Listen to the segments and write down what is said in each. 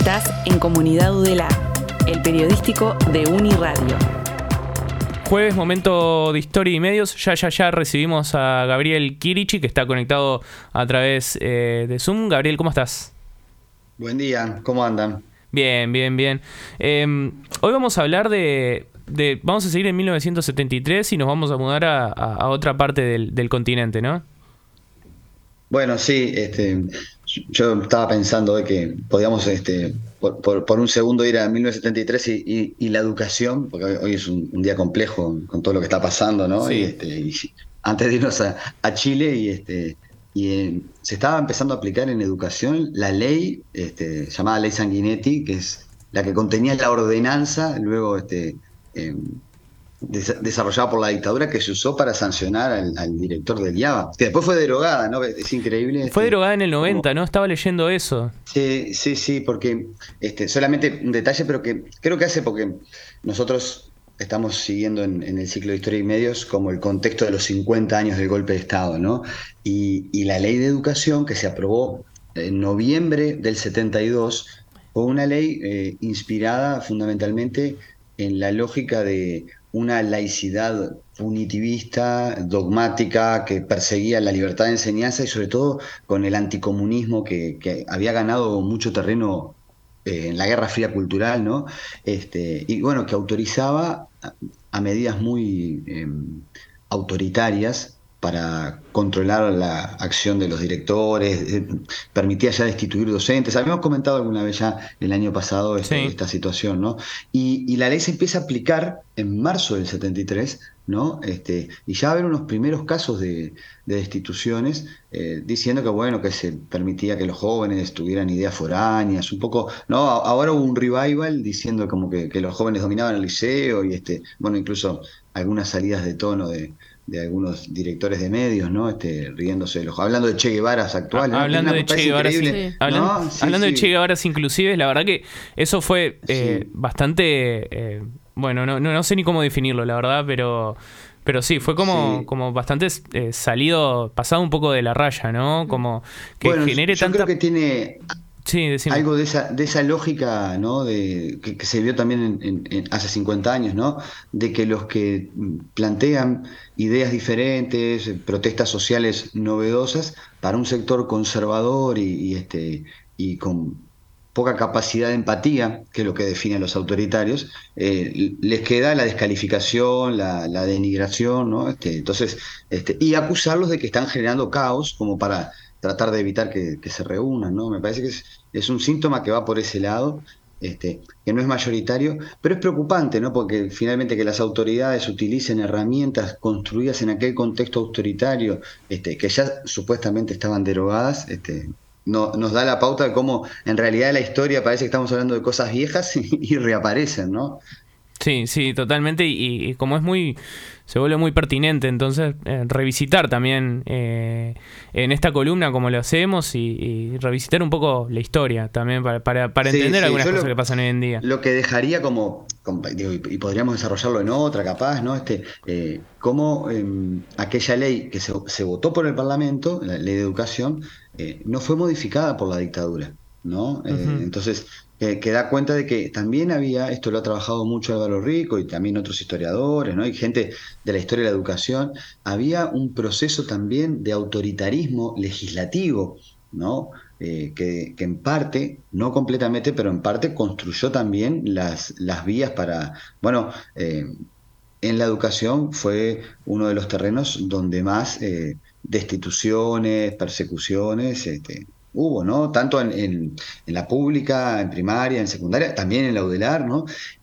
Estás en Comunidad UDELAR, el periodístico de Uniradio. Jueves, momento de historia y medios. Ya recibimos a Gabriel Kirichi, que está conectado a través de Zoom. Gabriel, ¿cómo estás? Buen día, ¿cómo andan? Bien. Hoy vamos a hablar vamos a seguir en 1973 y nos vamos a mudar a otra parte del continente, ¿no? Bueno, sí, yo estaba pensando de que podíamos por un segundo ir a 1973 y la educación, porque hoy es un día complejo con todo lo que está pasando, ¿no? Sí. Antes de irnos a Chile se estaba empezando a aplicar en educación la ley llamada Ley Sanguinetti, que es la que contenía la ordenanza, luego desarrollada por la dictadura, que se usó para sancionar al director del IABA, que después fue derogada, ¿no? Es increíble. Fue derogada en el 90, ¿no? Estaba leyendo eso. Sí, porque solamente un detalle, pero que creo que hace porque nosotros estamos siguiendo en el ciclo de Historia y Medios como el contexto de los 50 años del golpe de Estado, ¿no? Y la ley de educación que se aprobó en noviembre del 72 fue una ley inspirada fundamentalmente en la lógica de una laicidad punitivista, dogmática, que perseguía la libertad de enseñanza y sobre todo con el anticomunismo que había ganado mucho terreno en la Guerra Fría cultural, ¿no? Y bueno, que autorizaba a medidas muy autoritarias para controlar la acción de los directores, permitía ya destituir docentes. Habíamos comentado alguna vez ya el año pasado Sí. esta situación, ¿no? Y la ley se empieza a aplicar en marzo del 73, ¿no? Y ya va a haber unos primeros casos de destituciones, diciendo que, bueno, que se permitía que los jóvenes tuvieran ideas foráneas, un poco, ¿no? Ahora hubo un revival diciendo como que los jóvenes dominaban el liceo y, bueno, incluso algunas salidas de tono de algunos directores de medios, ¿no? Riéndose, hablando de Che Guevara actual, ¿no? Hablando de Che Guevara, sí. Hablando de Che Guevara inclusive, la verdad que eso fue bastante, bueno, no sé ni cómo definirlo, la verdad, pero sí, fue como bastante salido, pasado un poco de la raya, ¿no? Como que genere yo tanta... creo que tiene algo de esa lógica, ¿no? Que se vio también hace 50 años, ¿no? De que los que plantean ideas diferentes, protestas sociales novedosas para un sector conservador y con poca capacidad de empatía, que es lo que define a los autoritarios, les queda la descalificación, la denigración, ¿no? Entonces, y acusarlos de que están generando caos como para tratar de evitar que se reúnan, ¿no? Me parece que es un síntoma que va por ese lado, que no es mayoritario, pero es preocupante, ¿no? Porque finalmente que las autoridades utilicen herramientas construidas en aquel contexto autoritario, que ya supuestamente estaban derogadas, nos da la pauta de cómo en realidad la historia parece que estamos hablando de cosas viejas y reaparecen, ¿no? Sí, totalmente, y como se vuelve muy pertinente, entonces revisitar también en esta columna como lo hacemos y revisitar un poco la historia también para entender algunas cosas que pasan hoy en día. Lo que dejaría digo, y podríamos desarrollarlo en otra capaz, ¿no? Cómo aquella ley que se votó por el Parlamento, la ley de educación, no fue modificada por la dictadura, ¿no? Entonces, que da cuenta de que también había, esto lo ha trabajado mucho Álvaro Rico y también otros historiadores, ¿no? Y gente de la historia de la educación, había un proceso también de autoritarismo legislativo, ¿no? Que en parte, no completamente, pero en parte construyó también las vías para, bueno, en la educación fue uno de los terrenos donde más destituciones, persecuciones, hubo, ¿no? Tanto en la pública, en primaria, en secundaria, también en la UDELAR, ¿no?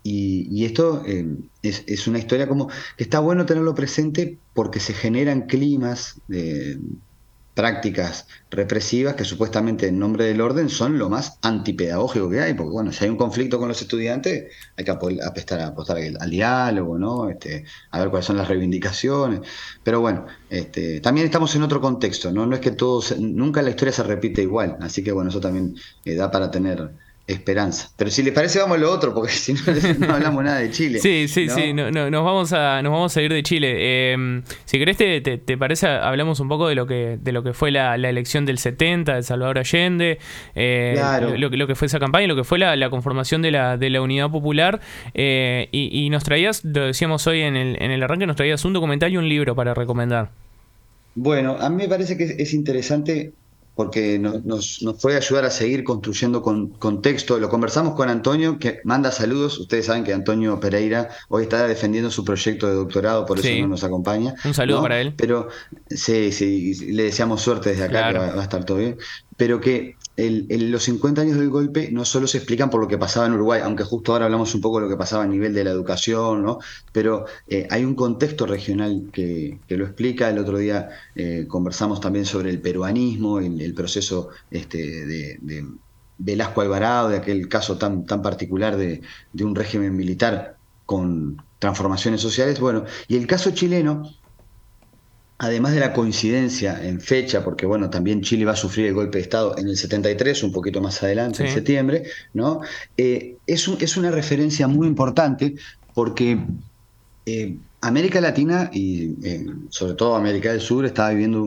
Y esto es una historia como que está bueno tenerlo presente porque se generan climas de prácticas represivas que supuestamente en nombre del orden son lo más antipedagógico que hay, porque bueno, si hay un conflicto con los estudiantes, hay que apostar al diálogo, ¿no? A ver cuáles son las reivindicaciones. Pero bueno, también estamos en otro contexto, ¿no? No es que nunca la historia se repite igual, así que bueno, eso también da para tener esperanza. Pero si les parece, vamos a lo otro, porque si no, no hablamos nada de Chile. Sí, sí, ¿no? sí, nos vamos a ir de Chile. Si querés, te parece, hablamos un poco de lo que fue la elección del 70 de Salvador Allende, Claro. lo que fue esa campaña, lo que fue la conformación de la Unidad Popular, y nos traías, lo decíamos hoy en el arranque, nos traías un documental y un libro para recomendar. Bueno, a mí me parece que es interesante porque nos puede ayudar a seguir construyendo contexto. Lo conversamos con Antonio, que manda saludos. Ustedes saben que Antonio Pereira hoy está defendiendo su proyecto de doctorado, por eso no Sí, nos acompaña, un saludo ¿no? para él. Pero sí, sí, le deseamos suerte desde acá, que Claro. va a estar todo bien. Pero que los 50 años del golpe no solo se explican por lo que pasaba en Uruguay, aunque justo ahora hablamos un poco de lo que pasaba a nivel de la educación, ¿no? Pero hay un contexto regional que lo explica. El otro día conversamos también sobre el peruanismo, el proceso de Velasco Alvarado, de aquel caso tan particular de un régimen militar con transformaciones sociales. Bueno, y el caso chileno, además de la coincidencia en fecha, porque bueno, también Chile va a sufrir el golpe de Estado en el 73, un poquito más adelante, en Sí. septiembre, ¿no? Es una referencia muy importante porque América Latina y sobre todo América del Sur estaba viviendo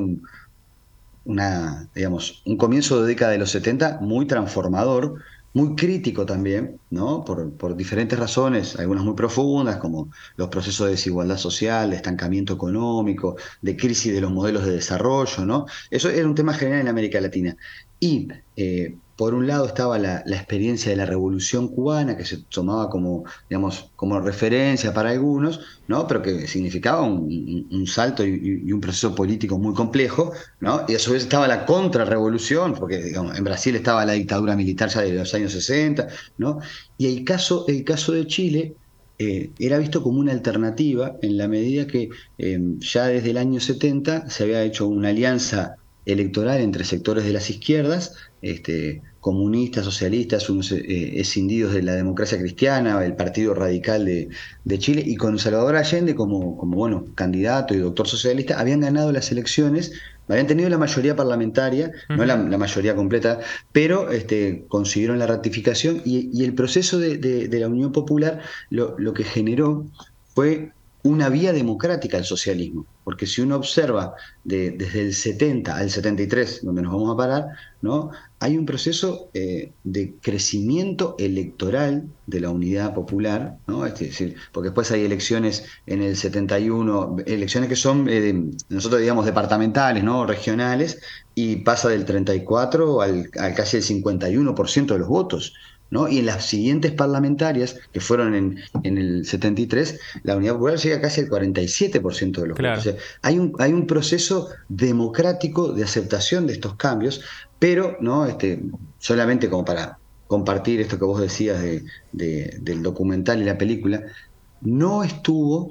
digamos, un comienzo de década de los 70 muy transformador, muy crítico también, ¿no? Por diferentes razones, algunas muy profundas, como los procesos de desigualdad social, de estancamiento económico, de crisis de los modelos de desarrollo, ¿no? Eso era un tema general en América Latina. Y por un lado estaba la experiencia de la Revolución Cubana, que se tomaba como, digamos, como referencia para algunos, ¿no? Pero que significaba un salto y un proceso político muy complejo, ¿no? Y a su vez estaba la contrarrevolución, porque digamos, en Brasil estaba la dictadura militar ya de los años 60, ¿no? Y el caso de Chile era visto como una alternativa en la medida que ya desde el año 70 se había hecho una alianza electoral entre sectores de las izquierdas, comunistas, socialistas, unos escindidos de la democracia cristiana, el Partido Radical de Chile, y con Salvador Allende como bueno, candidato y doctor socialista, habían ganado las elecciones, habían tenido la mayoría parlamentaria, no Ujú. la mayoría completa, pero consiguieron la ratificación y el proceso de la Unión Popular lo que generó fue una vía democrática al socialismo, porque si uno observa desde el 70 al 73, donde nos vamos a parar, ¿no? Hay un proceso de crecimiento electoral de la unidad popular, ¿no? Es decir, porque después hay elecciones en el 71, elecciones que son, nosotros digamos, departamentales, ¿no? Regionales, y pasa del 34 al casi el 51% de los votos, ¿no? Y en las siguientes parlamentarias, que fueron en el 73, la Unidad Popular llega casi al 47% de los votos. Claro. O sea, hay un proceso democrático de aceptación de estos cambios, pero ¿no? Solamente como para compartir esto que vos decías del documental y la película, no estuvo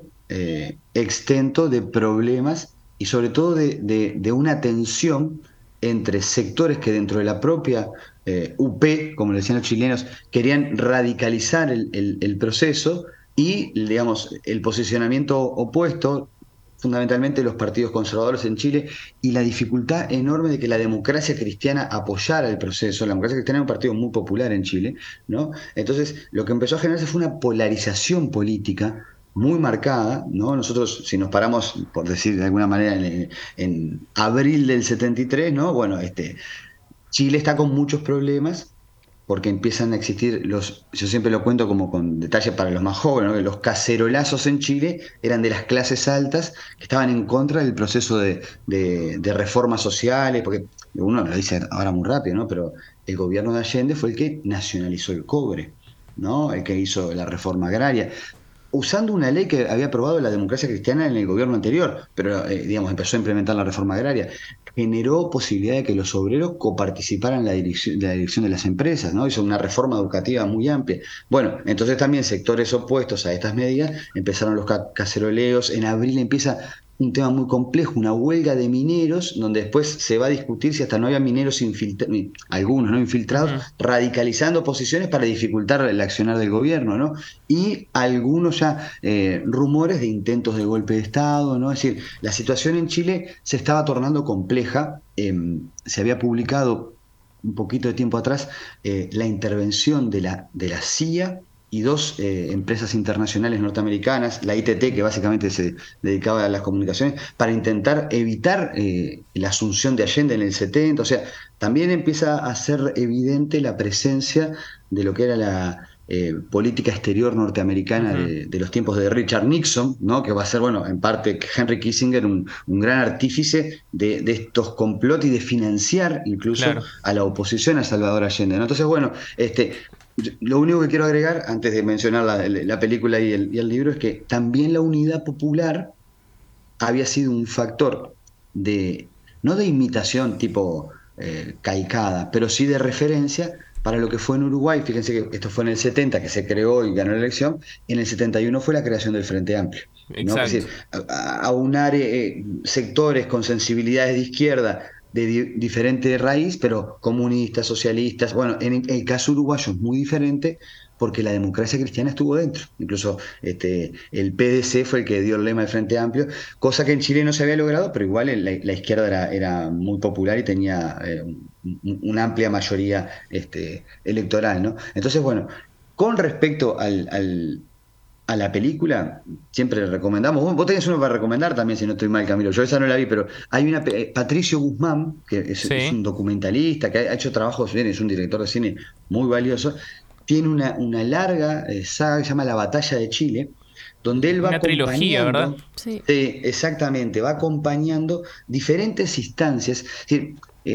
exento de problemas y sobre todo de una tensión entre sectores que dentro de la propia UP, como le decían los chilenos, querían radicalizar el proceso y, digamos, el posicionamiento opuesto, fundamentalmente los partidos conservadores en Chile, y la dificultad enorme de que la democracia cristiana apoyara el proceso. La democracia cristiana es un partido muy popular en Chile, ¿no? Entonces, lo que empezó a generarse fue una polarización política muy marcada, ¿no? Nosotros, si nos paramos, por decir de alguna manera, en abril del 73, ¿no? Bueno, Chile está con muchos problemas porque empiezan a existir yo siempre lo cuento como con detalle para los más jóvenes, ¿no? Que los cacerolazos en Chile eran de las clases altas que estaban en contra del proceso de reformas sociales, porque uno lo dice ahora muy rápido, ¿no? Pero el gobierno de Allende fue el que nacionalizó el cobre, ¿no? El que hizo la reforma agraria usando una ley que había aprobado la democracia cristiana en el gobierno anterior, pero digamos, empezó a implementar la reforma agraria, generó posibilidad de que los obreros coparticiparan en la dirección de las empresas, ¿no? Hizo una reforma educativa muy amplia. Bueno, entonces también sectores opuestos a estas medidas empezaron los caceroleos. En abril empieza un tema muy complejo, una huelga de mineros, donde después se va a discutir si hasta no había mineros infiltrados, algunos no infiltrados, Ujú. radicalizando posiciones para dificultar el accionar del gobierno, ¿no? Y algunos ya rumores de intentos de golpe de Estado, ¿no? Es decir, la situación en Chile se estaba tornando compleja. Se había publicado un poquito de tiempo atrás la intervención de la CIA y dos empresas internacionales norteamericanas, la ITT, que básicamente se dedicaba a las comunicaciones, para intentar evitar la asunción de Allende en el 70. O sea, también empieza a ser evidente la presencia de lo que era la política exterior norteamericana de los tiempos de Richard Nixon, ¿no? Que va a ser, bueno, en parte Henry Kissinger, un gran artífice de estos complots y de financiar incluso a la oposición a Salvador Allende, ¿no? Entonces, bueno, lo único que quiero agregar, antes de mencionar la película y el libro, es que también la unidad popular había sido un factor no de imitación tipo caicada, pero sí de referencia para lo que fue en Uruguay. Fíjense que esto fue en el 70 que se creó y ganó la elección. En el 71 fue la creación del Frente Amplio, ¿no? Es decir, aunar sectores con sensibilidades de izquierda de diferente raíz, pero comunistas, socialistas. Bueno, en el caso uruguayo es muy diferente porque la democracia cristiana estuvo dentro. Incluso el PDC fue el que dio el lema del Frente Amplio, cosa que en Chile no se había logrado, pero igual la izquierda era muy popular y tenía una amplia mayoría electoral, ¿no? Entonces, bueno, con respecto a la película, siempre recomendamos. Vos tenés uno para recomendar también, si no estoy mal, Camilo. Yo esa no la vi, pero hay Patricio Guzmán, que es un documentalista, que ha hecho trabajos bien, es un director de cine muy valioso. Tiene una larga saga que se llama La Batalla de Chile, donde él va acompañando... Una trilogía, ¿verdad? Sí, exactamente. Va acompañando diferentes instancias. Es decir,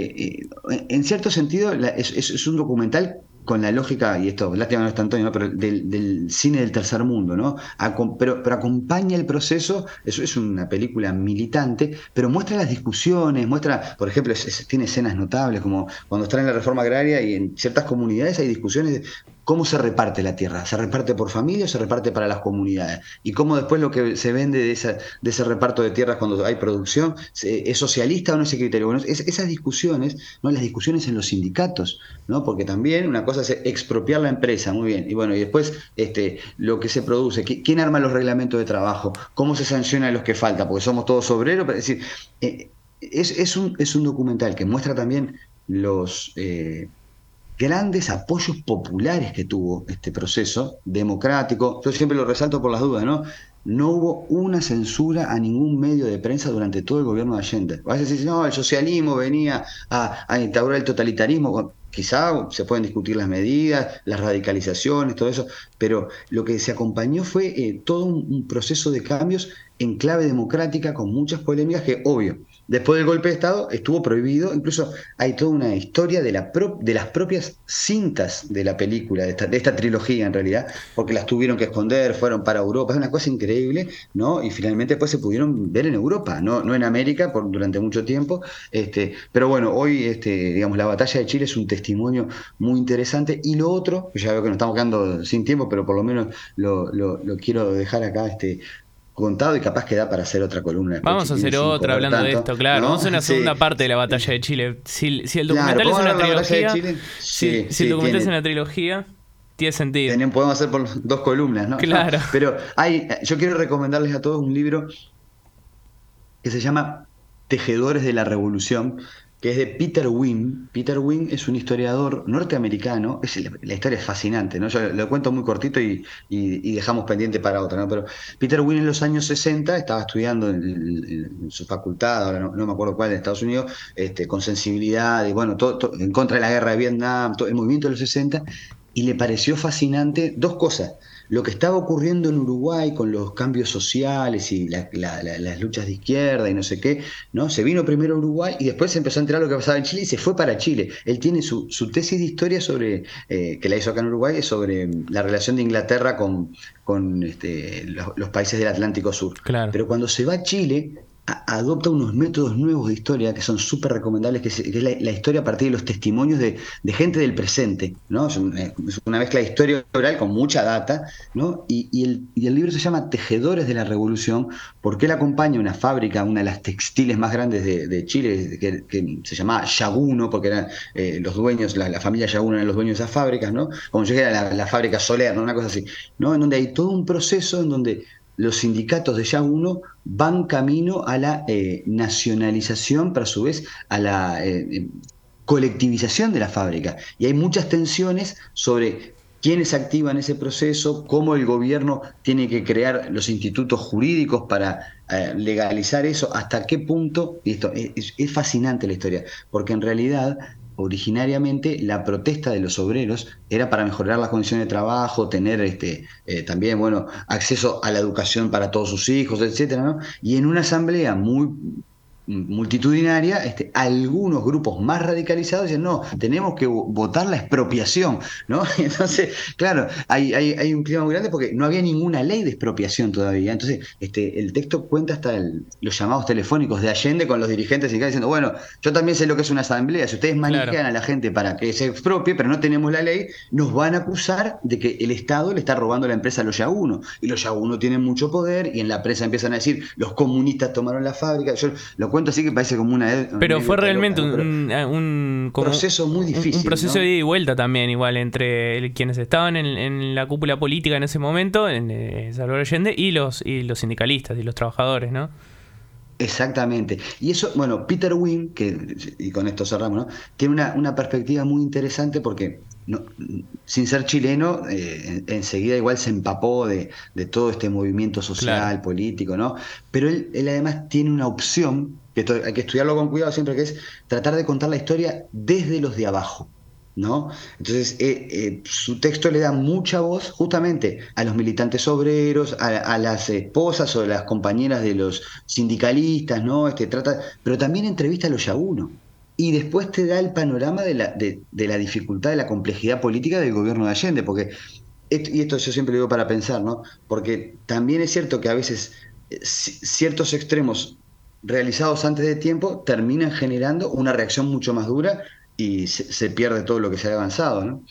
en cierto sentido, es un documental con la lógica, y esto, lástima no es tanto, ¿no? Pero del cine del tercer mundo, ¿no? Pero acompaña el proceso. Eso es una película militante, pero muestra las discusiones, muestra, por ejemplo, tiene escenas notables, como cuando están en la reforma agraria y en ciertas comunidades hay discusiones de cómo se reparte la tierra. ¿Se reparte por familia o se reparte para las comunidades? Y cómo después lo que se vende de ese reparto de tierras cuando hay producción, ¿es socialista o no ese criterio? Bueno, esas discusiones, ¿no? Las discusiones en los sindicatos, ¿no? Porque también una cosa es expropiar la empresa, muy bien, y bueno, y después lo que se produce, ¿quién arma los reglamentos de trabajo? ¿Cómo se sanciona a los que faltan? Porque somos todos obreros. Es decir, es un documental que muestra también los... grandes apoyos populares que tuvo este proceso democrático. Yo siempre lo resalto por las dudas, ¿no? No hubo una censura a ningún medio de prensa durante todo el gobierno de Allende. A veces dicen, no, el socialismo venía a instaurar el totalitarismo. Bueno, quizá se pueden discutir las medidas, las radicalizaciones, todo eso, pero lo que se acompañó fue todo un proceso de cambios en clave democrática con muchas polémicas que, obvio, después del golpe de Estado estuvo prohibido. Incluso hay toda una historia de las propias cintas de la película, de esta trilogía en realidad, porque las tuvieron que esconder, fueron para Europa. Es una cosa increíble, ¿no? Y finalmente después se pudieron ver en Europa, no en América durante mucho tiempo. Pero bueno, hoy digamos, la batalla de Chile es un testimonio muy interesante. Y lo otro, que ya veo que nos estamos quedando sin tiempo, pero por lo menos lo quiero dejar acá contado y capaz que da para hacer otra columna. Vamos a hacer otra hablando de esto, claro. ¿No? Vamos a hacer una segunda parte de la batalla de Chile. Si el documental es una trilogía, si el documental es una trilogía, tiene sentido. Podemos hacer por 2 columnas, ¿no? Claro. No, pero yo quiero recomendarles a todos un libro que se llama Tejedores de la Revolución, que es de Peter Wynne. Peter Wynne es un historiador norteamericano. La historia es fascinante, ¿no? Yo lo cuento muy cortito y dejamos pendiente para otra, ¿no? Pero Peter Wynne en los años 60 estaba estudiando en su facultad, ahora no me acuerdo cuál, en Estados Unidos, con sensibilidad, y bueno, todo en contra de la guerra de Vietnam, todo el movimiento de los 60, y le pareció fascinante 2 cosas. Lo que estaba ocurriendo en Uruguay con los cambios sociales y las luchas de izquierda y no sé qué, ¿no? Se vino primero a Uruguay y después se empezó a enterar lo que pasaba en Chile y se fue para Chile. Él tiene su tesis de historia sobre, que la hizo acá en Uruguay, sobre la relación de Inglaterra con los países del Atlántico Sur. Claro. Pero cuando se va a Chile, adopta unos métodos nuevos de historia que son súper recomendables, que es la historia a partir de los testimonios de gente del presente, ¿no? Es una mezcla de historia oral con mucha data, ¿no? Y el libro se llama Tejedores de la Revolución, porque él acompaña una fábrica, una de las textiles más grandes de Chile, que se llamaba Yaguno, porque eran los dueños, la familia Yaguno eran los dueños de esas fábricas, ¿no? Como yo era la fábrica Soler, ¿no? Una cosa así, ¿no? En donde hay todo un proceso en donde los sindicatos de Yaguno van camino a la nacionalización, pero a su vez a la colectivización de la fábrica. Y hay muchas tensiones sobre quiénes activan ese proceso, cómo el gobierno tiene que crear los institutos jurídicos para legalizar eso, hasta qué punto, y esto es fascinante la historia, porque en realidad originariamente la protesta de los obreros era para mejorar las condiciones de trabajo, tener también acceso a la educación para todos sus hijos, etcétera, ¿no? Y en una asamblea muy multitudinaria, algunos grupos más radicalizados dicen, no, tenemos que votar la expropiación, ¿no? Entonces, claro, hay un clima muy grande porque no había ninguna ley de expropiación todavía. Entonces, el texto cuenta hasta los llamados telefónicos de Allende con los dirigentes sindicales diciendo, bueno, yo también sé lo que es una asamblea, si ustedes manijean a la gente para que se expropie, pero no tenemos la ley, nos van a acusar de que el Estado le está robando la empresa a los Yauno, y los Yauno tienen mucho poder, y en la prensa empiezan a decir, los comunistas tomaron la fábrica. Yo lo cuento así que parece como una... Pero fue realmente loca, ¿no? un proceso muy difícil. Un proceso ¿no? de ida y vuelta también, igual, entre quienes estaban en la cúpula política en ese momento, en Salvador Allende, y los sindicalistas y los trabajadores, ¿no? Exactamente. Y eso, bueno, Peter Wynne, y con esto cerramos, ¿no? Tiene una perspectiva muy interesante porque, no, sin ser chileno, enseguida igual se empapó de todo este movimiento social, político, ¿no? Pero él además tiene una opción, que hay que estudiarlo con cuidado siempre, que es tratar de contar la historia desde los de abajo, ¿no? Entonces su texto le da mucha voz justamente a los militantes obreros, a las esposas o las compañeras de los sindicalistas, ¿no? Pero también entrevista a los Yauno y después te da el panorama de la dificultad, de la complejidad política del gobierno de Allende, porque y esto yo siempre lo digo para pensar, ¿no? Porque también es cierto que a veces ciertos extremos realizados antes de tiempo terminan generando una reacción mucho más dura y se pierde todo lo que se ha avanzado, ¿no?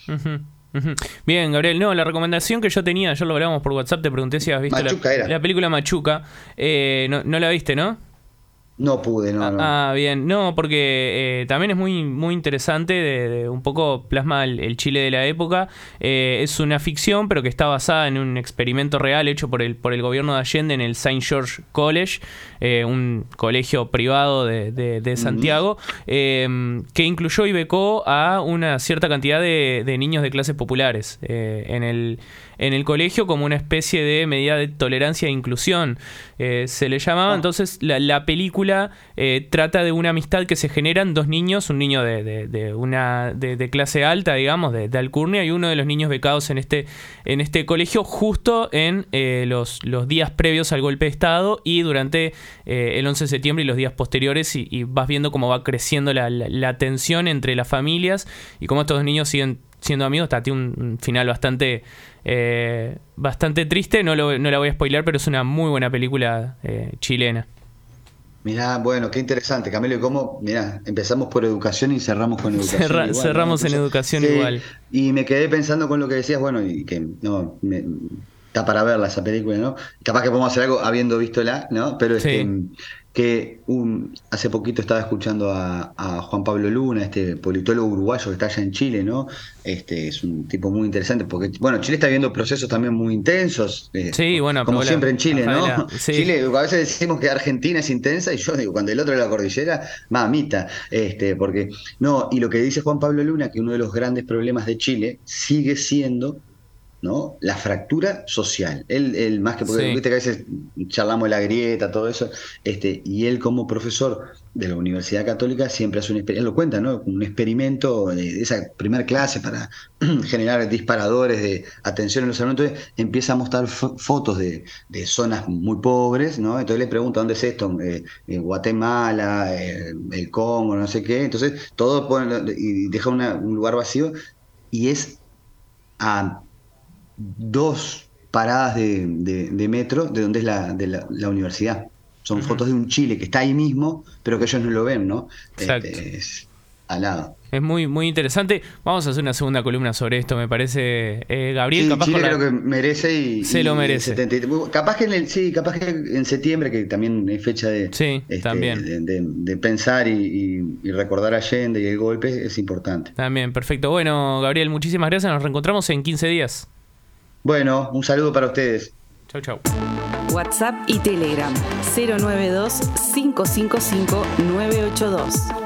Bien, Gabriel, no, la recomendación que yo tenía, ayer lo hablábamos por WhatsApp, te pregunté si habías visto la película Machuca, no la viste, ¿no? No pude, no. Bien, no, porque también es muy, muy interesante, de un poco plasma el Chile de la época. Es una ficción, pero que está basada en un experimento real hecho por el gobierno de Allende en el Saint George College, un colegio privado de Santiago, que incluyó y becó a una cierta cantidad de niños de clases populares en el colegio, como una especie de medida de tolerancia e inclusión, se le llamaba. Entonces la película trata de una amistad que se generan dos niños, un niño de clase alta, digamos, de alcurnia, y uno de los niños becados en este colegio justo en los días previos al golpe de Estado y durante el 11 de septiembre y los días posteriores, y vas viendo cómo va creciendo la tensión entre las familias y cómo estos dos niños siguen siendo amigos. Tiene un final bastante triste, no la voy a spoilear, pero es una muy buena película chilena. Mirá, bueno, qué interesante, Camilo, y cómo, mirá, empezamos por educación y cerramos con educación igual, cerramos, ¿no? En educación, sí, igual. Y me quedé pensando con lo que decías, bueno, y que no, está para verla esa película, ¿no? Capaz que podemos hacer algo habiendo vistola, ¿no? Pero sí. Hace poquito estaba escuchando a Juan Pablo Luna, politólogo uruguayo que está allá en Chile, ¿no? Es un tipo muy interesante porque, bueno, Chile está viviendo procesos también muy intensos, sí, bueno, como siempre en Chile, ¿no? Sí. Chile, a veces decimos que Argentina es intensa y yo digo, cuando el otro de la cordillera, mamita, porque, no, y lo que dice Juan Pablo Luna, que uno de los grandes problemas de Chile sigue siendo, ¿no?, la fractura social. Él más que, porque viste que a veces charlamos de la grieta, todo eso, y él como profesor de la Universidad Católica siempre hace él lo cuenta, ¿no?, un experimento de esa primera clase para generar disparadores de atención en los alumnos. Entonces empieza a mostrar fotos de zonas muy pobres, ¿no? Entonces le pregunta, ¿dónde es esto? Guatemala, el Congo, no sé qué. Entonces todo y deja un lugar vacío, y es a 2 paradas de metro de donde es la universidad. Son fotos de un Chile que está ahí mismo, pero que ellos no lo ven, ¿no? Es al lado. Es muy, muy interesante. Vamos a hacer una segunda columna sobre esto, me parece, Gabriel. Sí, Capaz Chile creo que merece se lo merece. Capaz que en septiembre, que también es fecha también. De pensar y recordar a Allende y el golpe, es importante. También, perfecto. Bueno, Gabriel, muchísimas gracias. Nos reencontramos en 15 días. Bueno, un saludo para ustedes. Chau, chau. WhatsApp y Telegram 092-555-982.